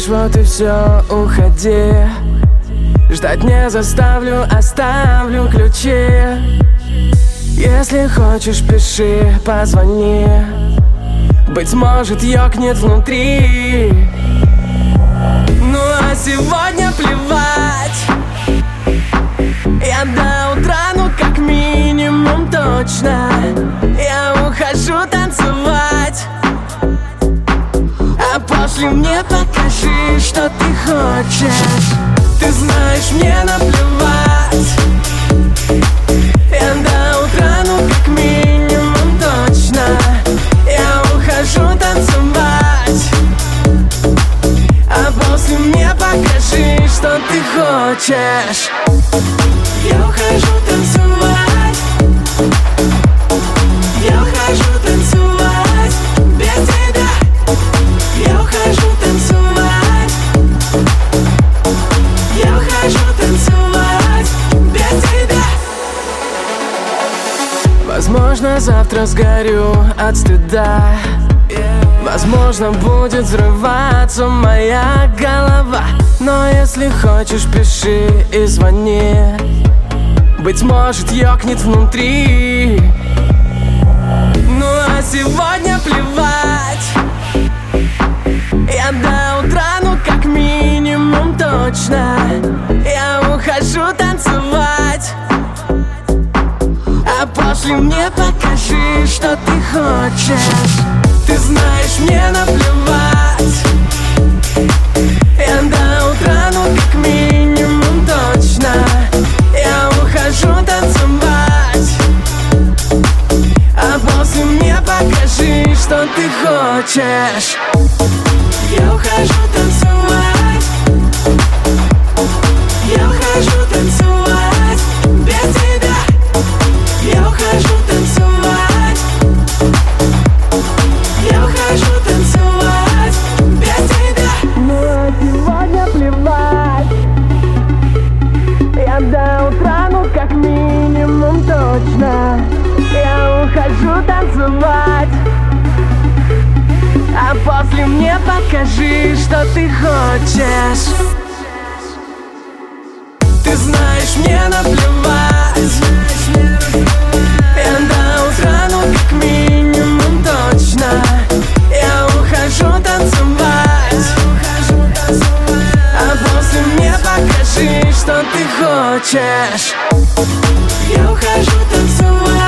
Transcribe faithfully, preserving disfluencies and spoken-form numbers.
хочешь, вот и все, уходи. Ждать не заставлю, оставлю ключи. Если хочешь, пиши, позвони. Быть может, ёкнет внутри. Ну а сегодня плевать. Я до утра, ну как минимум точно. Я ухожу танцевать. А после мне покажи, что ты хочешь. Ты знаешь, мне наплевать. Я до утра, ну как минимум точно. Я ухожу танцевать. А после мне покажи, что ты хочешь. Я ухожу танцевать. Я ухожу танцевать без тебя. Я ухожу танцевать. Я ухожу танцевать без тебя. Возможно, завтра сгорю от стыда. Возможно, будет взрываться моя голова. Но если хочешь, пиши и звони. Быть может, ёкнет внутри. Ну а сегодня плевать. Я до утра, ну как минимум точно. Я ухожу танцевать. А после мне покажи, что ты хочешь. Ты знаешь, мне наплевать. Я до утра, ну как минимум точно. Я ухожу танцевать. А после мне покажи, что ты хочешь. Я ухожу танцевать. Я ухожу танцевать без тебя. Я ухожу танцевать. Я ухожу танцевать без тебя. Ну а сегодня плевать. Я до утра, ну как минимум точно. Я ухожу танцевать. А после мне покажи, что ты хочешь. Ты знаешь, мне наплевать. Я до утра, ну как минимум точно. Я ухожу танцевать. А после мне покажи, что ты хочешь. Я ухожу танцевать.